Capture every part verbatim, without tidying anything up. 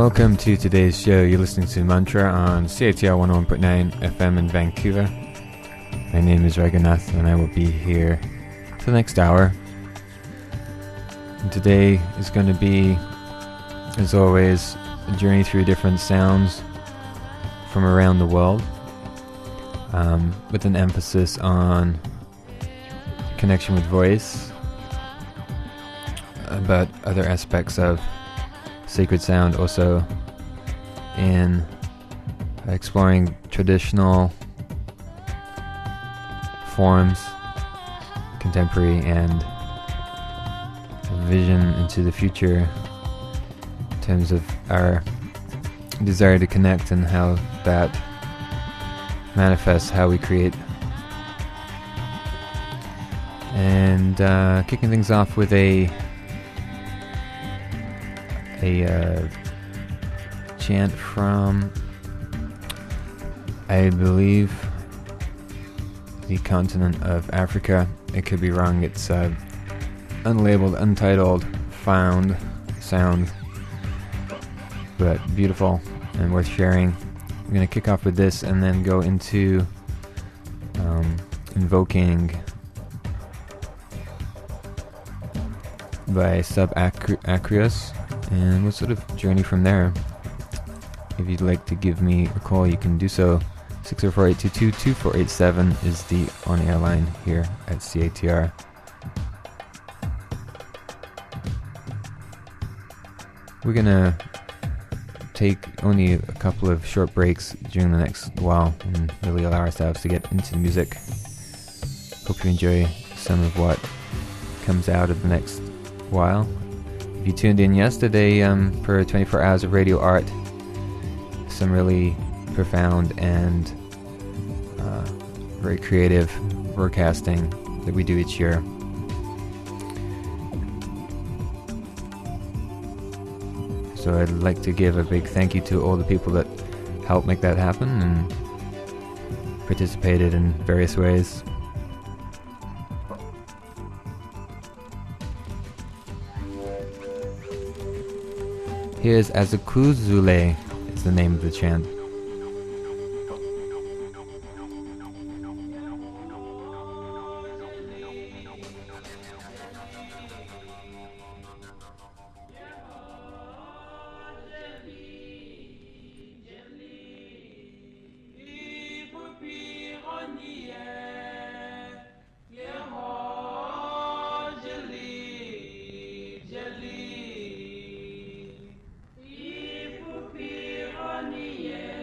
Welcome to today's show. You're listening to Mantra on C I T R one oh one point nine F M in Vancouver. My name is Raghunath and I will be here for the next hour. And today is going to be, as always, a journey through different sounds from around the world, um, with an emphasis on connection with voice, but other aspects of sacred sound also in exploring traditional forms, contemporary, and vision into the future in terms of our desire to connect and how that manifests how we create. And uh, kicking things off with a a uh, chant from, I believe, the continent of Africa. It could be wrong. It's uh, unlabeled, untitled, found sound, but beautiful and worth sharing. I'm going to kick off with this and then go into um, invoking by Sub-Acreus, and we'll sort of journey from there. If you'd like to give me a call, you can do so. six oh four, eight two two, two four eight seven is the on-air line here at C A T R. We're gonna take only a couple of short breaks during the next while and really allow ourselves to get into the music. Hope you enjoy some of what comes out of the next while. If you tuned in yesterday um, for twenty-four hours of radio art, some really profound and uh, very creative broadcasting that we do each year. So I'd like to give a big thank you to all the people that helped make that happen and participated in various ways. Here's Azakuzule, is the name of the chant. Yeah.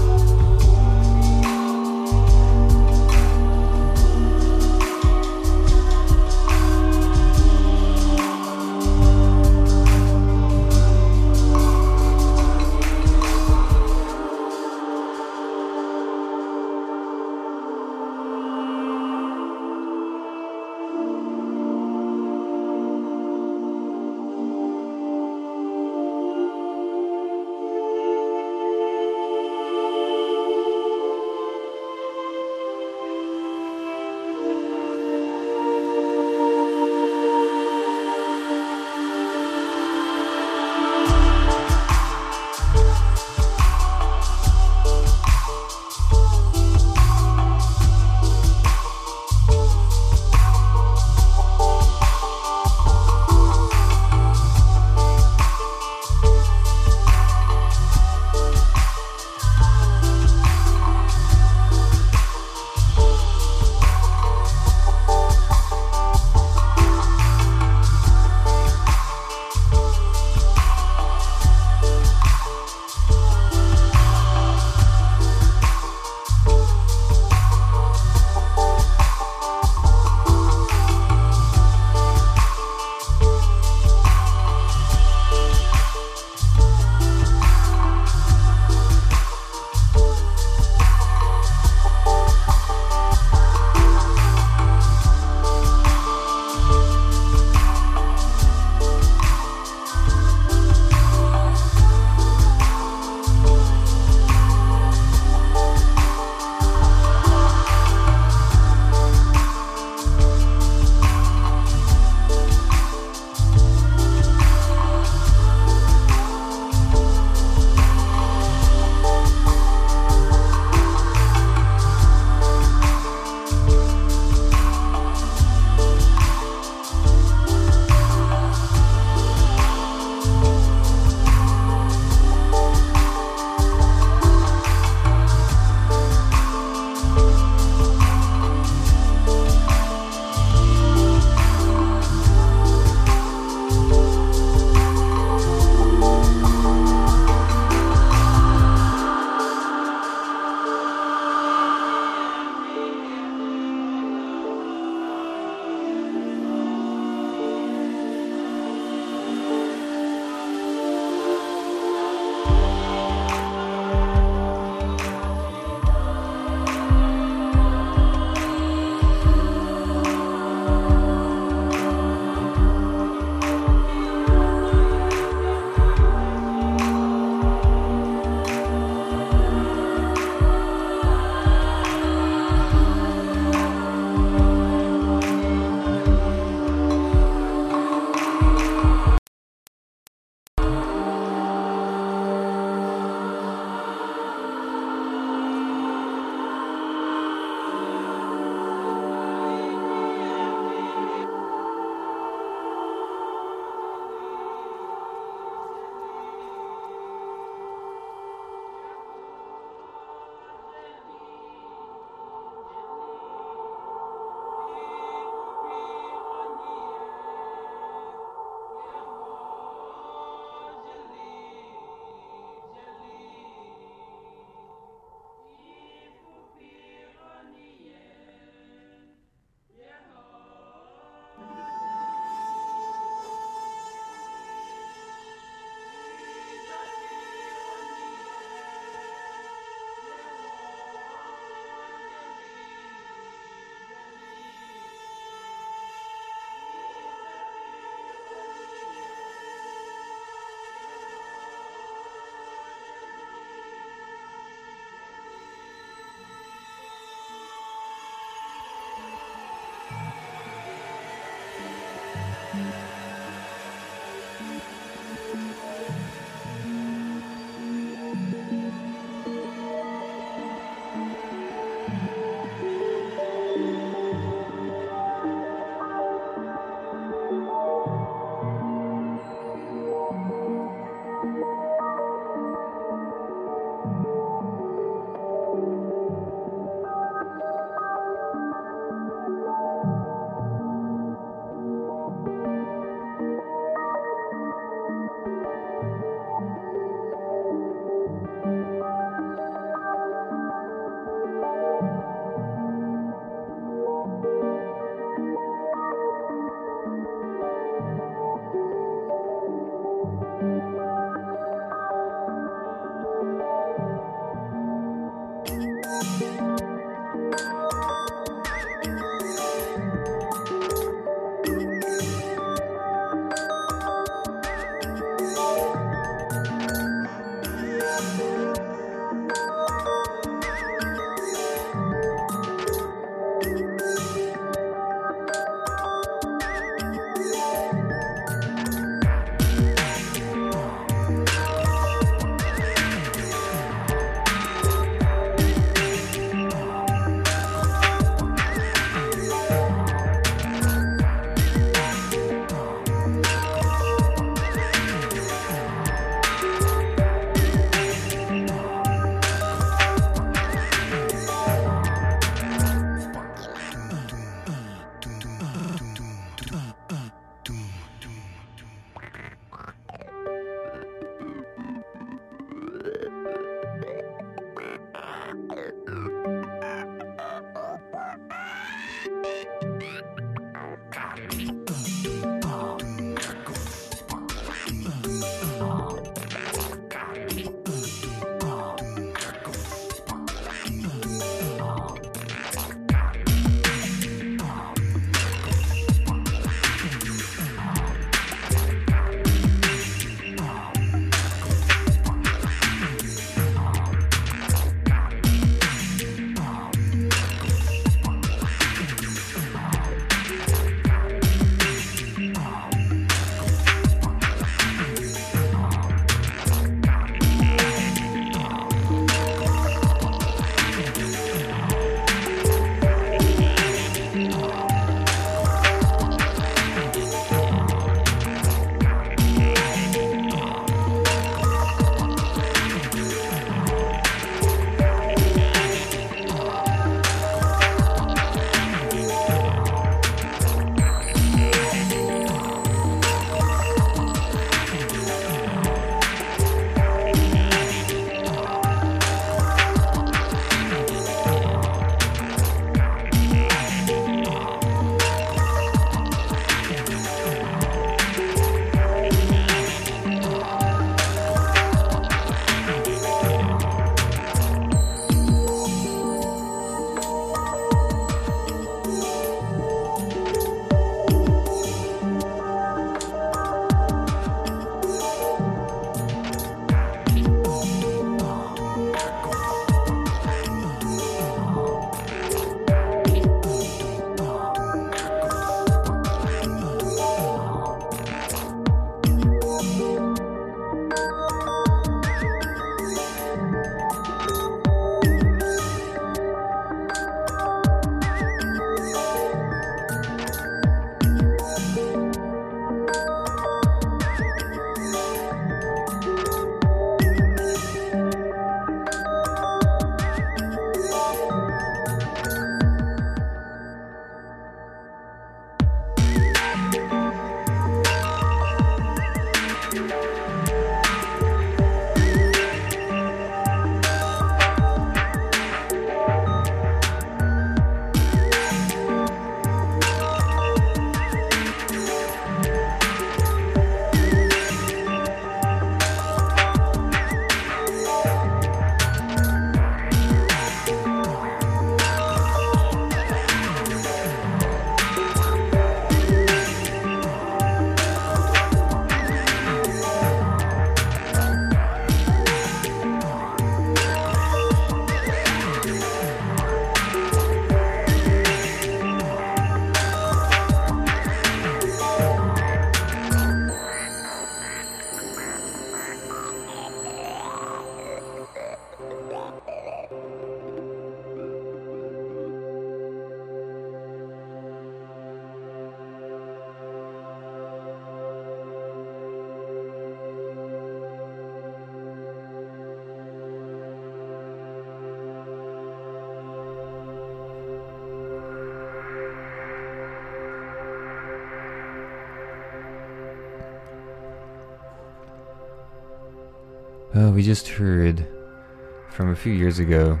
Well, we just heard from a few years ago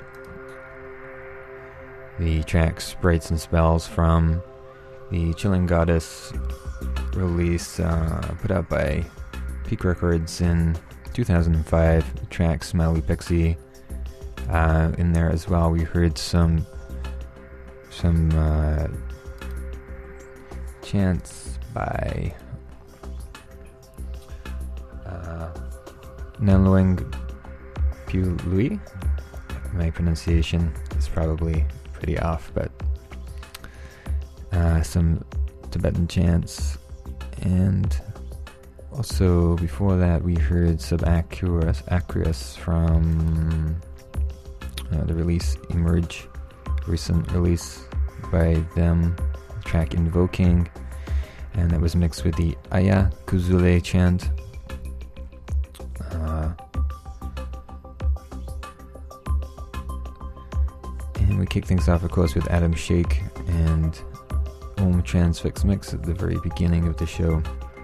the track Sprites and Spells from the Chilling Goddess release uh, put out by Peak Records in two thousand five. The track Smiley Pixie. Uh, in there as well, we heard some some uh, chants by uh, Nanluang Pului. My pronunciation is probably pretty off, but uh, some Tibetan chants, and also before that we heard Subaqueous Aqueous from uh, the release Emerge, recent release by them, track Invoking, and that was mixed with the Aya Kuzule chant. Uh, and we kick things off, of course, with Adam Shake and Om Transfix Mix at the very beginning of the show.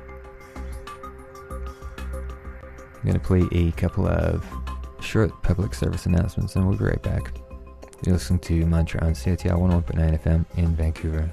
I'm going to play a couple of short public service announcements and we'll be right back. You're listening to Mantra on C I T R one oh one point nine F M in Vancouver.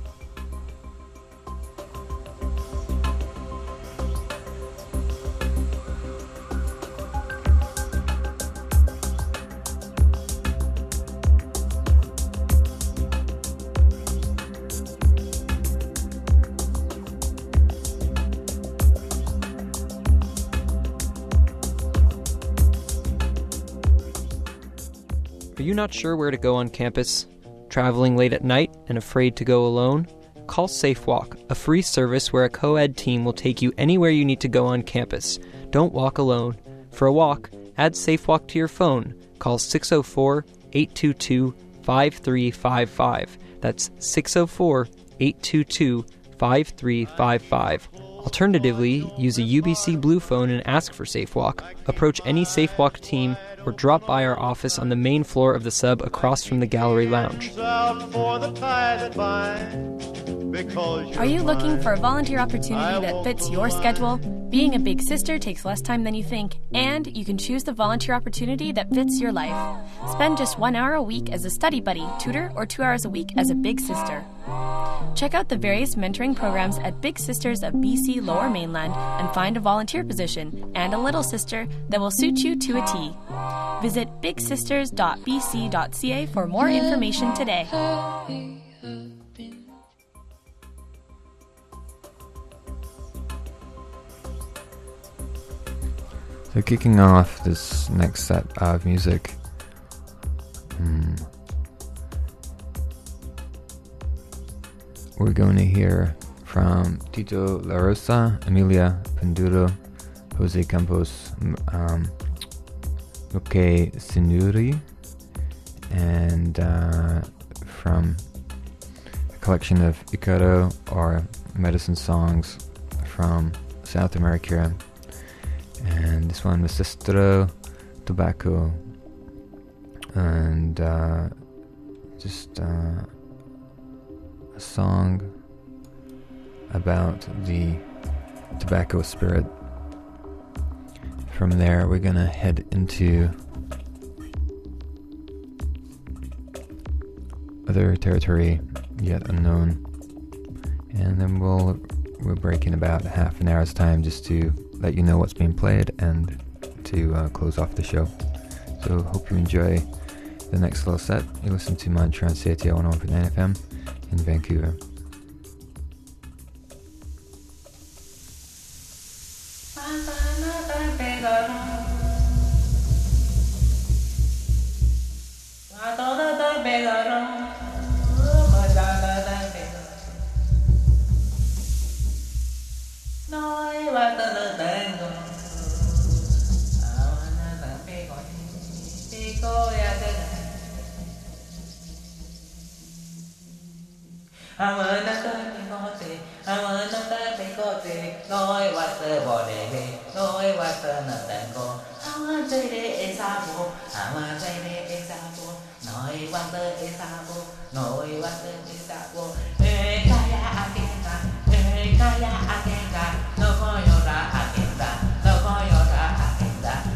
Are you not sure where to go on campus? Traveling late at night and afraid to go alone? Call SafeWalk, a free service where a co-ed team will take you anywhere you need to go on campus. Don't walk alone. For a walk, add SafeWalk to your phone. Call six oh four, eight two two, five three five five. That's six oh four, eight two two, five three five five. Alternatively, use a U B C Blue phone and ask for SafeWalk. Approach any SafeWalk team or drop by our office on the main floor of the sub across from the gallery lounge. Are you looking for a volunteer opportunity that fits your schedule? Being a big sister takes less time than you think, and you can choose the volunteer opportunity that fits your life. Spend just one hour a week as a study buddy, tutor, or two hours a week as a big sister. Check out the various mentoring programs at Big Sisters of B C Lower Mainland and find a volunteer position and a little sister that will suit you to a T. Visit big sisters dot b c dot c a for more information today. So kicking off this next set of music, um, we're going to hear from Tito La Rosa, Emilia Penduro, Jose Campos, um, Luque Sinuri, and uh, from a collection of Icaro or medicine songs from South America. And this one was Sestro Tobacco, and uh, just uh, a song about the tobacco spirit. From there, we're gonna head into other territory yet unknown, and then we'll we'll break in about half an hour's time just to let you know what's being played and to uh, close off the show. So hope you enjoy the next little set. You listen to Mantra on C I T R one oh one point nine F M in Vancouver. Kaya akenga, no koyo ra akenga, no koyo ra akenga.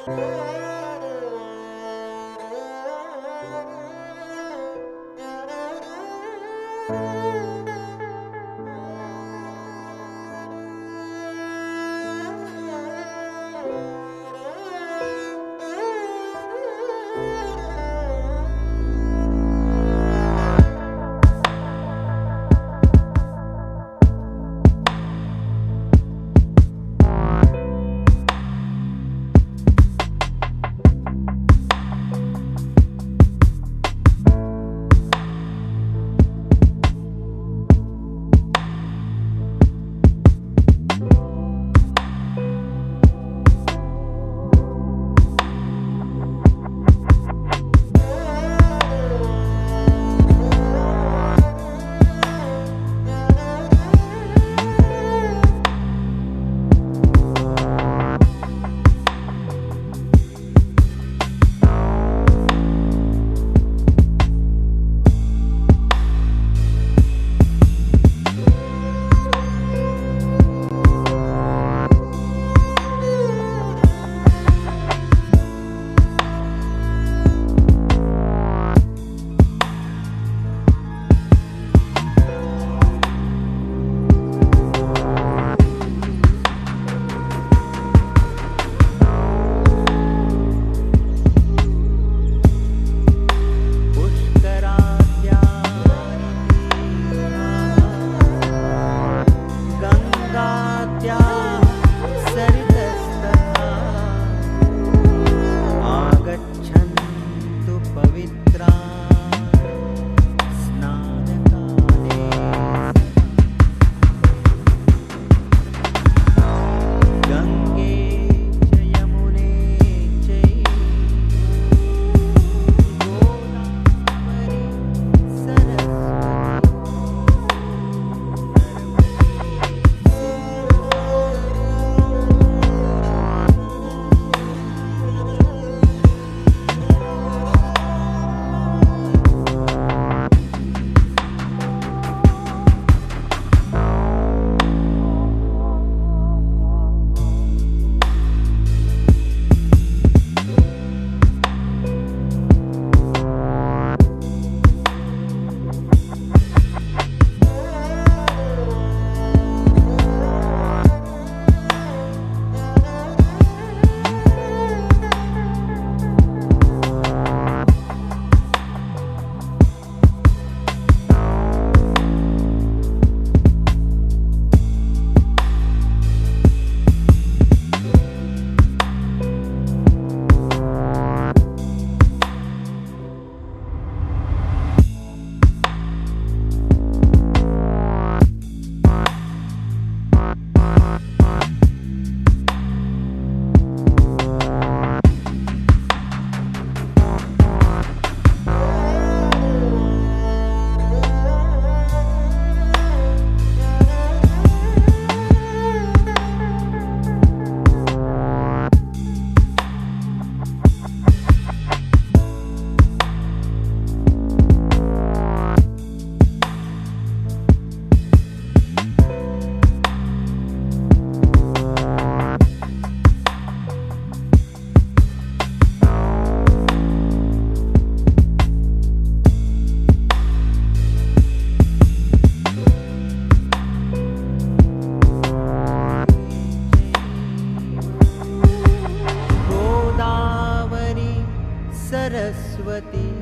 Saraswati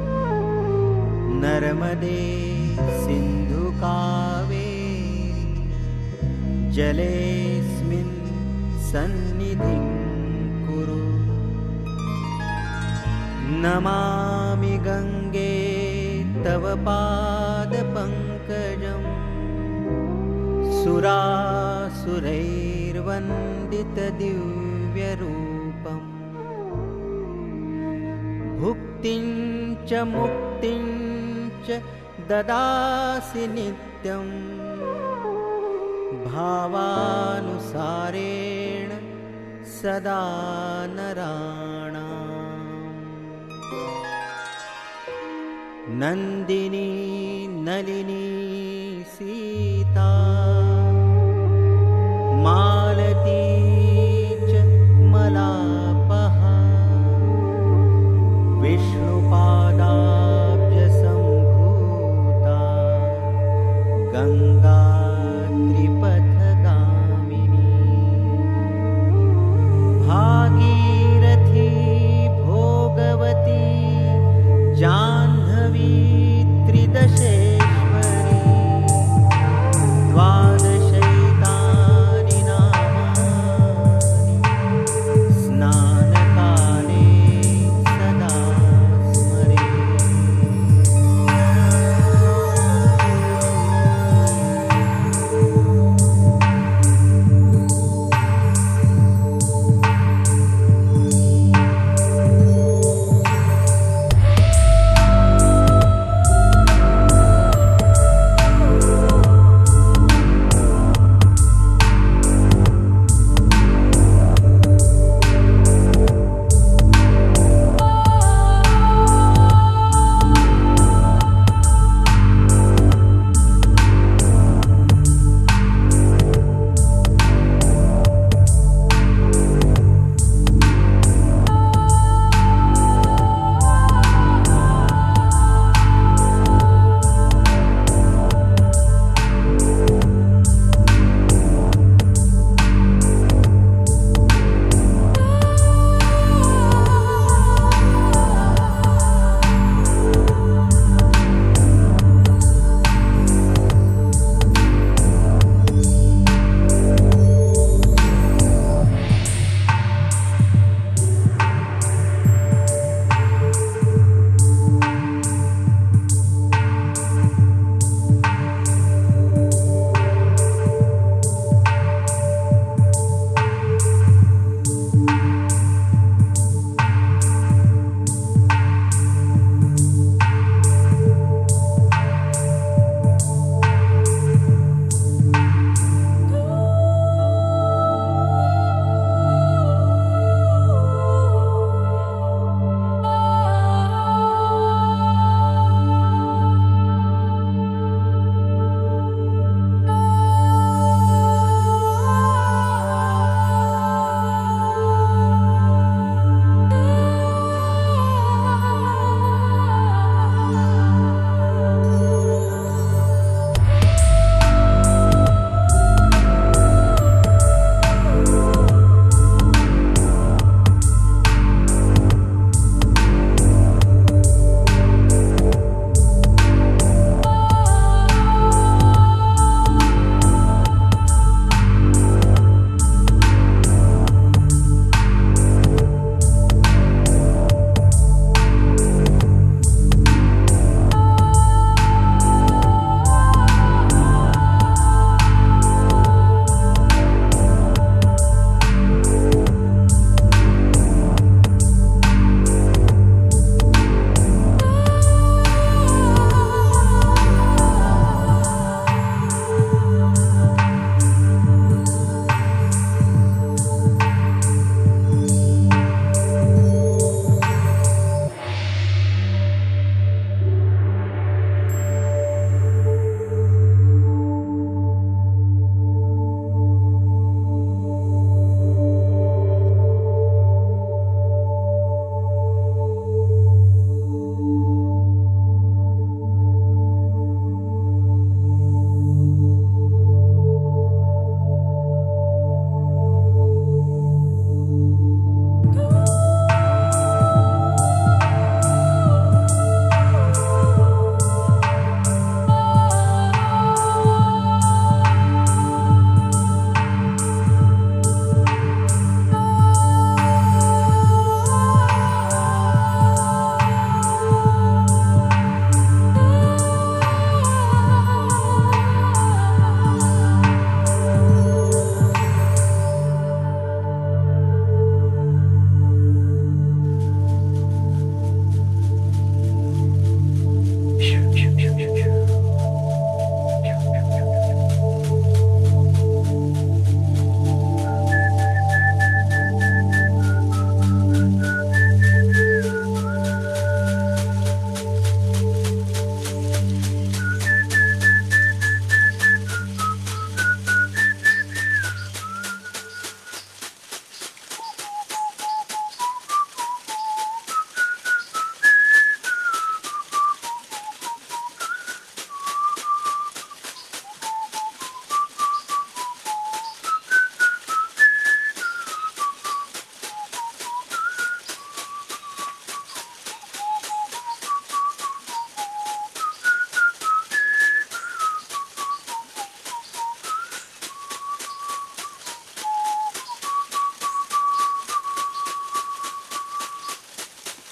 नर्मदे सिन्धु कावेरी जलेऽस्मिन् सन्निधिं कुरु। नमामि गंगे तव पादपङ्कजं सुरासुरैर्वन्दितदिव्यरूपम्। भुक्तिं च मुक्तिं च ददासि नित्यं भावानुसारेण सदा नराणाम्। नन्दिनी नलिनी सीता मालती च मलापहा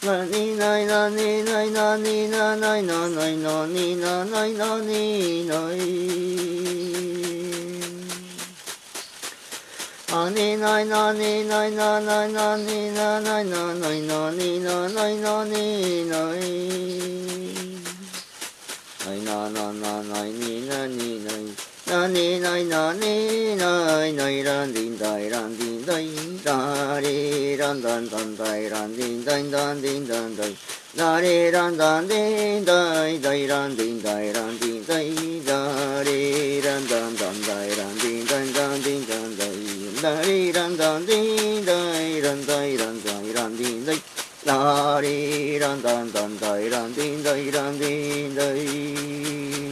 なにないなにないなになないなないなになないなにないあにないなにないなないなになないなないなになないなにないないなななないになにないなにないなにないないらんりんだいらんりんだいだりらんだんだんだいらんりんだいだんりんだんだいだりらんだんりんだいだいらんりんだいらんりんだいだりらんだんだんだいらんりんだいだんりんだんだいだりらんだんりんだいらんだいらんだいらんりんだいだりらんだんだんだいらんりんだいらんりんだい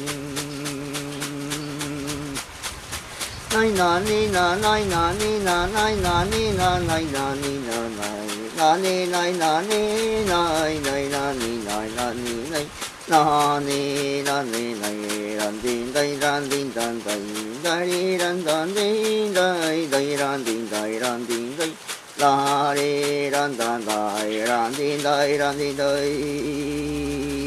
ないなになないなになないなになないなになないなにないなにないないなにないなにないなになにないらんりんだいらんりんだんだいだりらんだんりんだいだいらんりんだいらんりんだいだりらんだんだいらんりんだいらんりんだい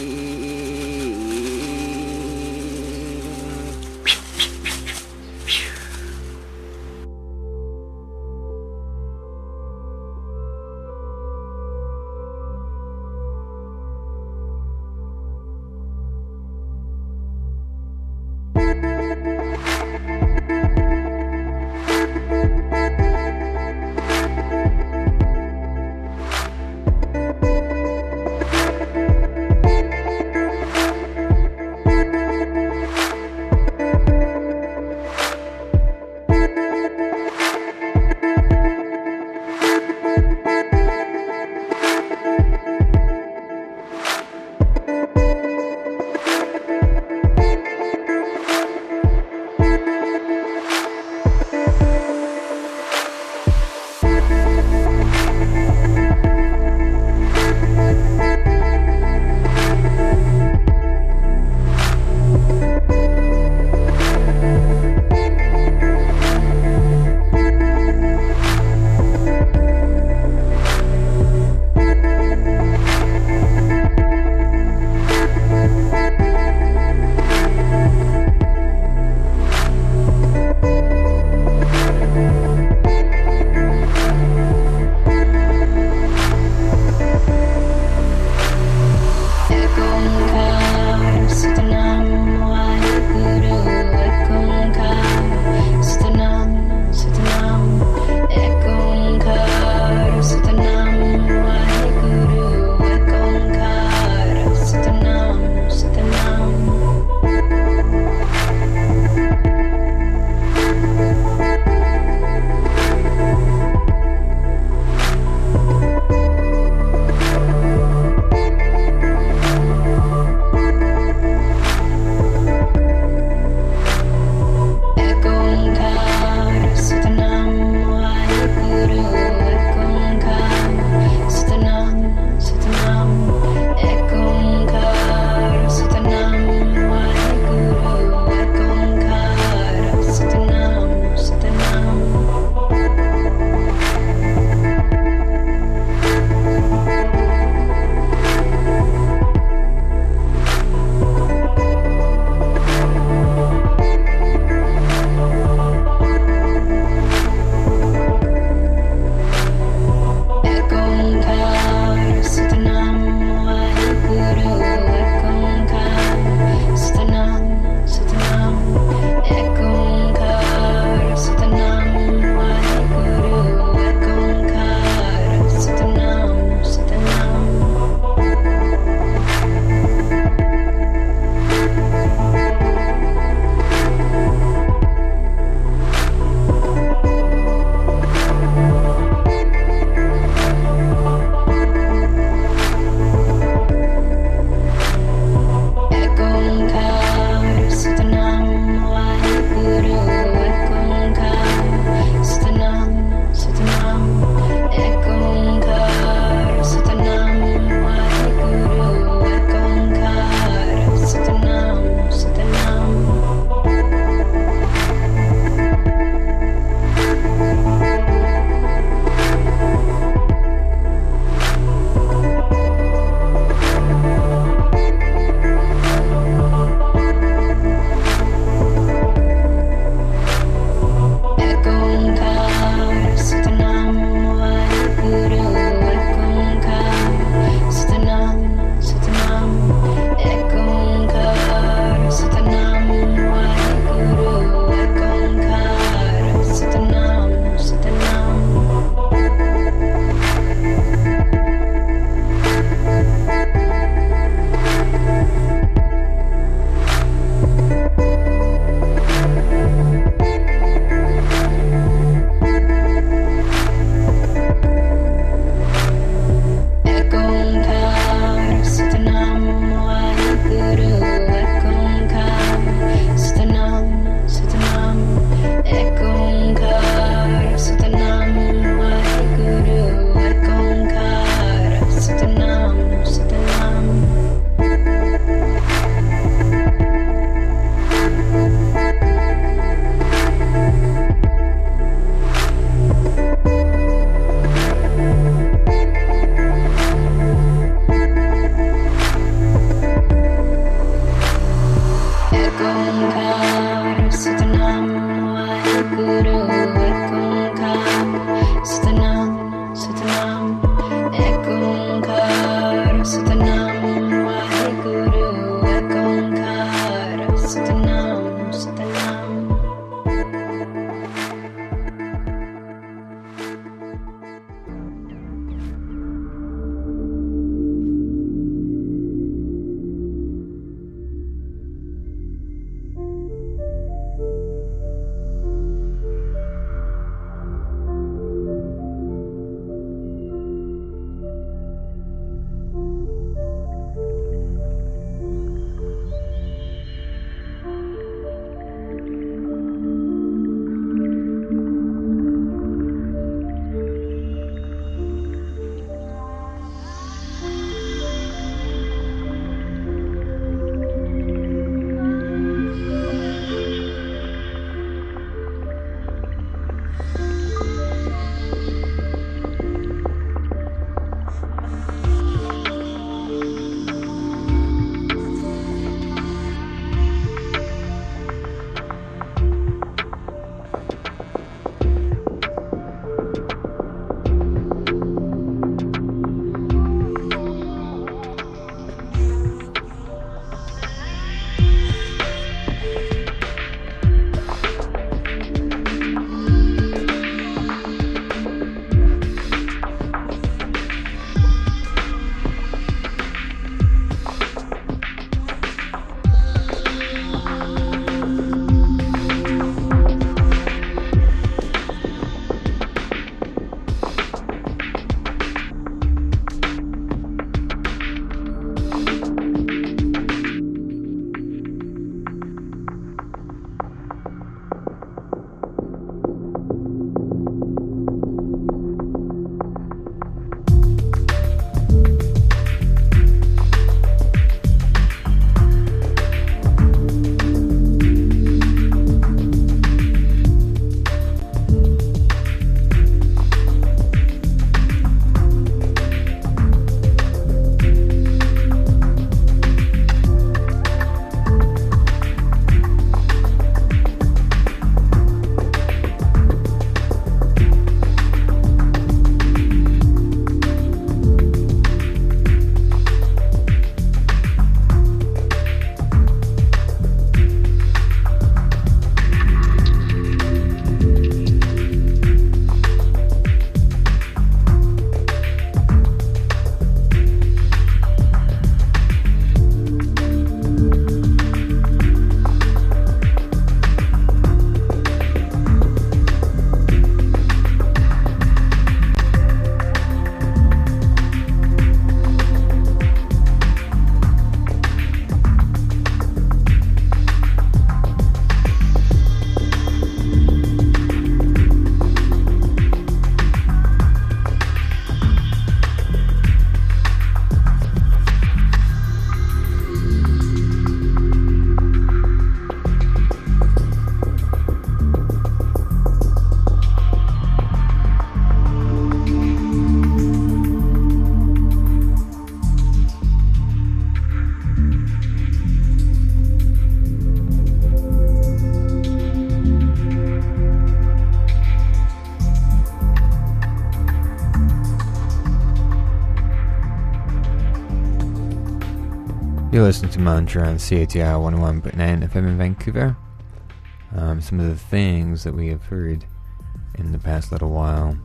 You're listening to Mantra on C A T R one oh one point nine F M in Vancouver. Um, some of the things that we have heard in the past little while.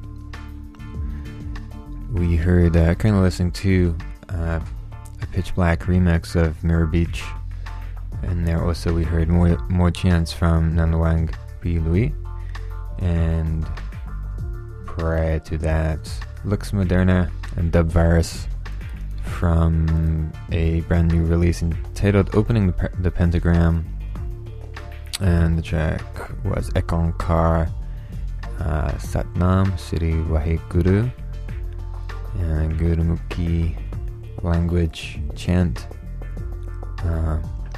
We heard, uh, currently listening to uh, a Pitch Black remix of Mirror Beach. And there also we heard more more chants from Nanawang B. Louis. And prior to that, Lux Moderna and Dub Virus from a brand new release entitled Opening the, Pe- the Pentagram. And the track was Ekonkar uh, Satnam Sri Waheguru and Gurumukhi language chant, uh,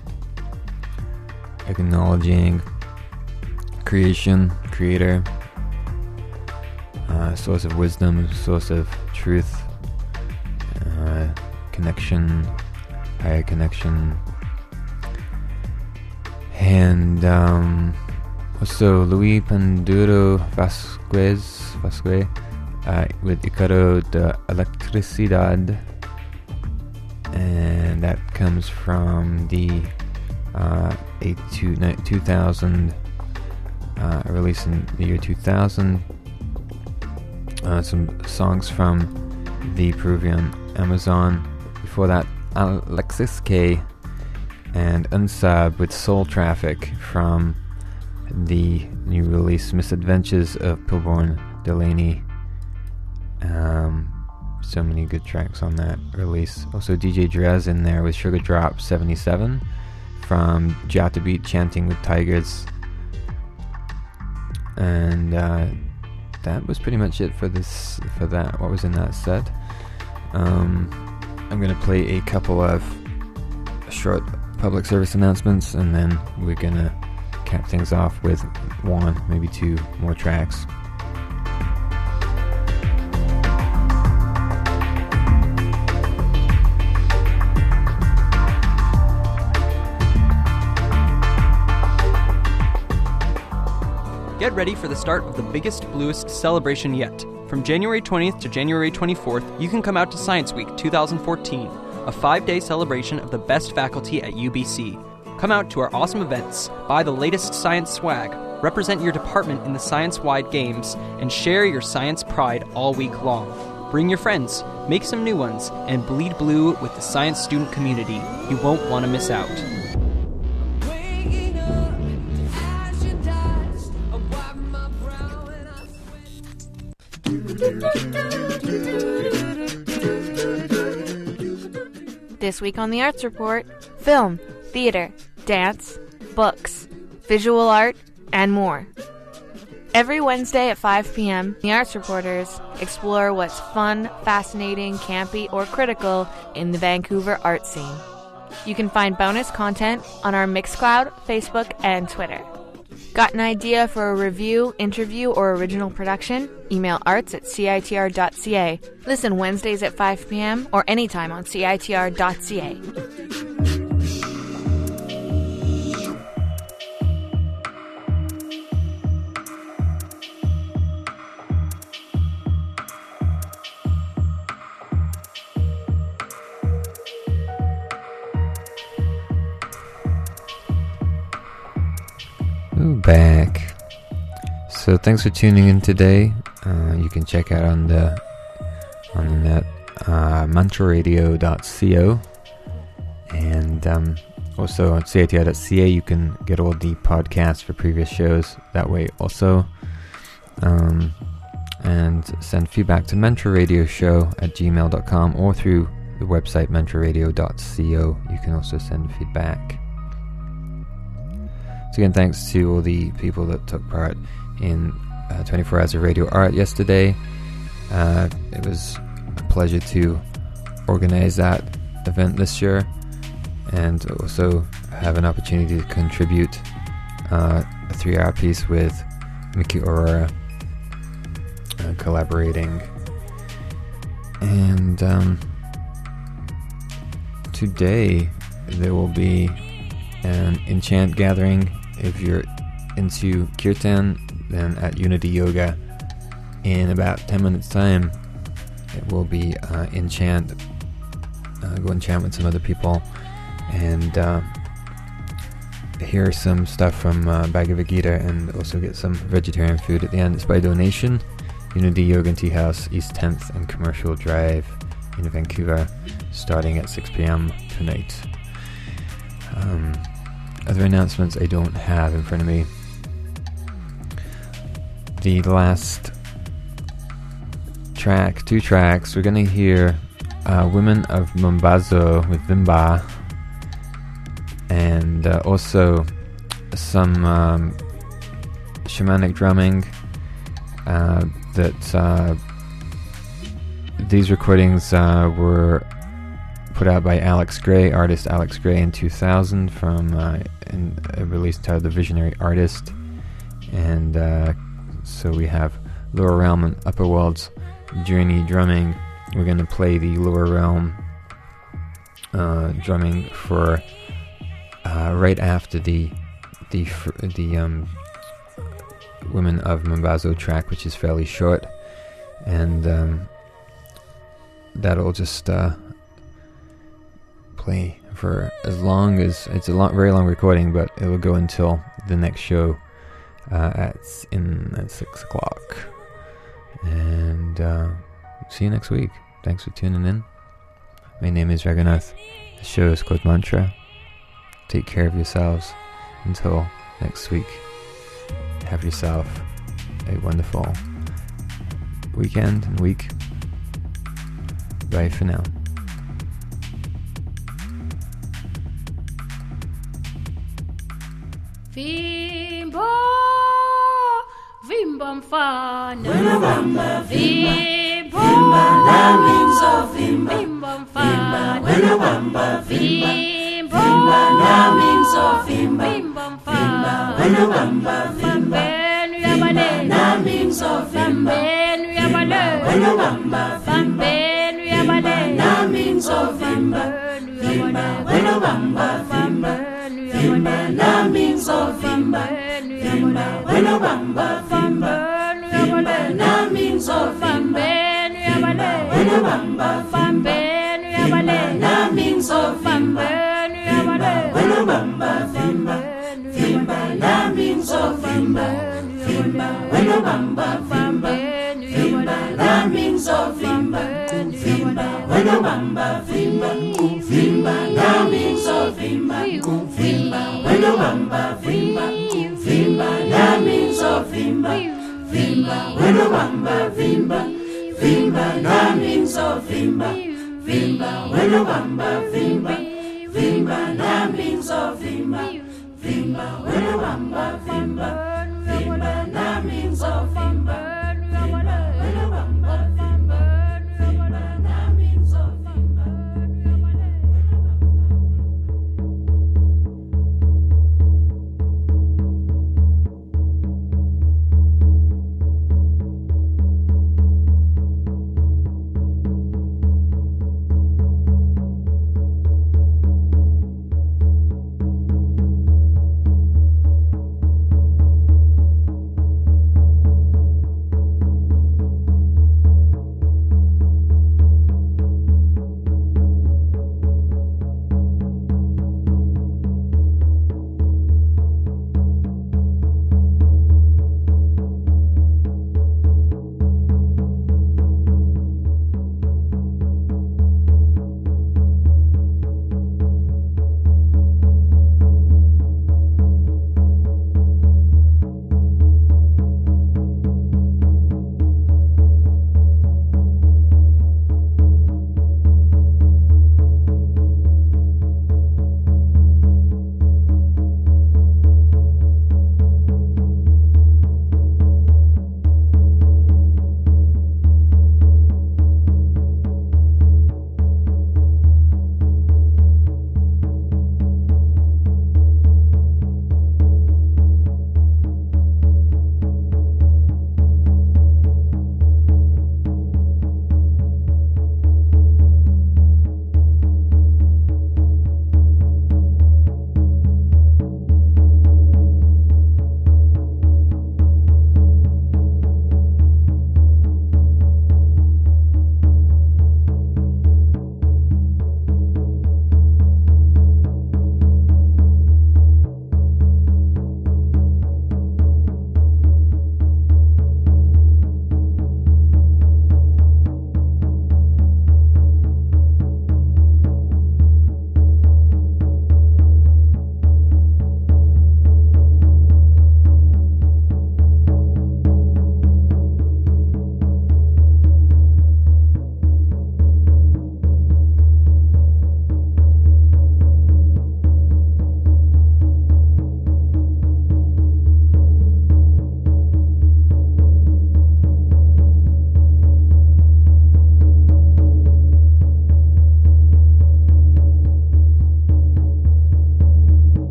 acknowledging creation, creator, uh, source of wisdom, source of truth, uh, connection, higher connection. And um, also Luis Panduro Vasquez, Vasquez uh, with Icaro de Electricidad, and that comes from the uh, a two, two thousand uh, release in the year two thousand. Uh, some songs from the Peruvian Amazon. Before that, Alexis K and Unsub with Soul Traffic from the new release Misadventures of Pilborn Delaney. Um, so many good tracks on that release. Also D J Drez in there with Sugar Drop seventy-seven from Jata Beat Chanting with Tigers. And uh, that was pretty much it for this, for that, what was in that set. Um, I'm going to play a couple of short public service announcements, and then we're going to cap things off with one, maybe two more tracks. Get ready for the start of the biggest, bluest celebration yet. From January twentieth to January twenty-fourth, you can come out to Science Week twenty fourteen, a five-day celebration of the best faculty at U B C. Come out to our awesome events, buy the latest science swag, represent your department in the science-wide games, and share your science pride all week long. Bring your friends, make some new ones, and bleed blue with the science student community. You won't want to miss out. This week on the Arts Report, film, theater, dance, books, visual art, and more. Every Wednesday at five p.m., the Arts Reporters explore what's fun, fascinating, campy, or critical in the Vancouver art scene. You can find bonus content on our Mixcloud, Facebook, and Twitter. Got an idea for a review, interview, or original production? Email arts at C I T R dot C A. Listen Wednesdays at five p.m. or anytime on C I T R dot C A. Back. So thanks for tuning in today. Uh, you can check out on the on the net uh, mantra radio dot co, and um, also on C I T R dot C A you can get all the podcasts for previous shows that way also, um, and send feedback to mantra radio show at gmail dot com or through the website mantra radio dot co. You can also send feedback. So again, thanks to all the people that took part in uh, twenty-four hours of Radio Art yesterday. Uh, it was a pleasure to organize that event this year, and also have an opportunity to contribute uh, a three-hour piece with Mickey Aurora, uh, collaborating. And um, today there will be an enchant gathering. If you're into kirtan, then at Unity Yoga in about ten minutes time it will be uh, enchant, uh, go and chant with some other people, and uh, hear some stuff from uh, Bhagavad Gita, and also get some vegetarian food at the end. It's by donation. Unity Yoga and Tea House, East tenth and Commercial Drive in Vancouver, starting at six p.m. tonight. Um, other announcements I don't have in front of me. The last track, two tracks, we're going to hear uh, Women of Mombazo with Vimba, and uh, also some um, shamanic drumming. Uh, that uh, these recordings uh, were put out by Alex Gray, artist Alex Gray, in two thousand from uh, in a release titled The Visionary Artist. And uh, so we have Lower Realm and Upper World's Journey drumming. We're going to play the Lower Realm uh, drumming for uh, right after the the the um, Women of Mombazo track, which is fairly short, and um, that'll just uh, play for as long as it's a long, very long recording, but it will go until the next show uh, at in at six o'clock. And uh, see you next week. Thanks for tuning in. My name is Raghunath. The show is called Mantra. Take care of yourselves until next week. Have yourself a wonderful weekend and week. Bye for now. Vimbo, vimbo mfana. Vimbo, vimbo means of vimbo. Vimbo mfana. Vimbo, means of vimbo. Vimbo mfana. Vimbo, yabale. Means of vimbo. Yabale. Vimbo, yabale. Means of vimbo. Vimbo, vimbo. Vimba means of vimba, vimba, vimba, vimba, vimba means of vimba, vimba, vimba, vimba means of vimba, vimba, vimba, vimba means of vimba, vimba, vimba, vimba means of vimba, vimba, vimba, vimba, vimba means of vimba, vimba, vimba, vimba, vimba means of vimba, vimba, vimba, vimba, vimba means of vimba, vimba, vimba, vimba, vimba means of vimba, vimba, vimba, vimba.